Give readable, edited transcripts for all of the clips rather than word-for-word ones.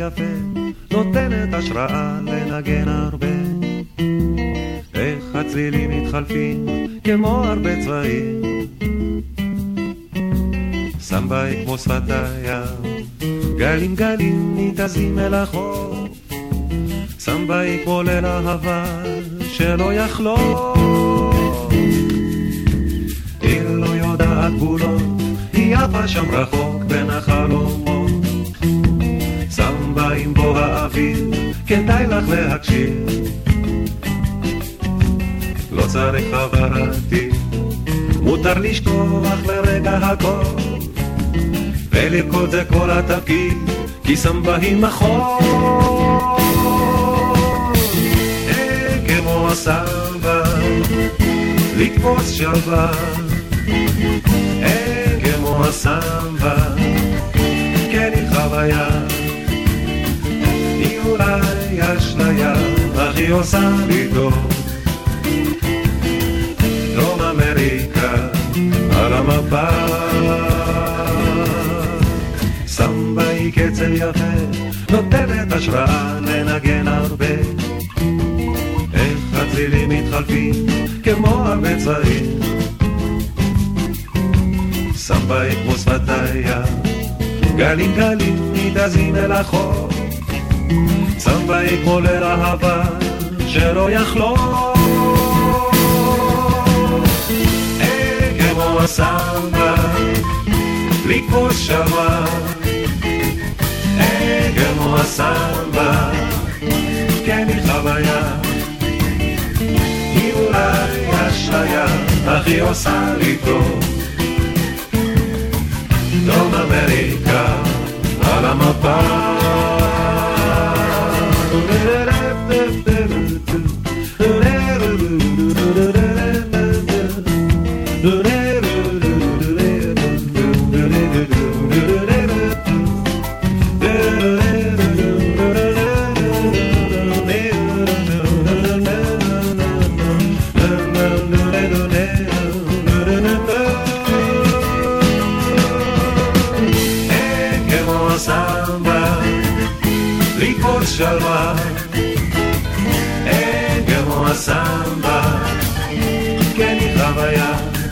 יפה, נותנת השראה לנגן הרבה. איך הצלילים מתחלפים כמו הרבה צבעים, סמבאי כמו שפת הים, גלים גלים ניתזים אל החוף, סמבאי כמו ליל אהבה שלא יחלוף. היא לא יודעת גבולות, היא יפה שם רחוק בין החלומות, סמבאי בו האוויר, כדאי לך להקשיב. לא צריך חברתי, מותר לשכוח לרגע הכל, ולרקוד זה כל התפקיד, כי סמבאי מחול. כמו הסמבה, לתפוס שלווה, כמו הסמבה, כן היא חוויה, היא אולי אשליה, אך היא עושה לי טוב. דרום אמריקה על המפה, סמבאי קצב יפה, נותנת השראה לנגן הרבה. איך הצלילים מתחלפים כמו הרבה צבעים, סמבאי כמו שפת הים, גלים גלים ניתזים אל החוף, סמבאי כמו ליל אהבה שלא יחלוף. כמו הסמבה, לתפוס שלווה, כמו הסמבה, כן היא חוויה, היא אולי אשליה, אך היא עושה לי טוב. דרום אמריקה על המפה, שלווה, כמו הסמבה, כן היא חוויה,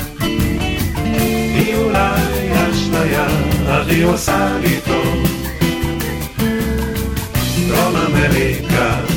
היא אולי אשליה, אך היא עושה לי טוב. דרום אמריקה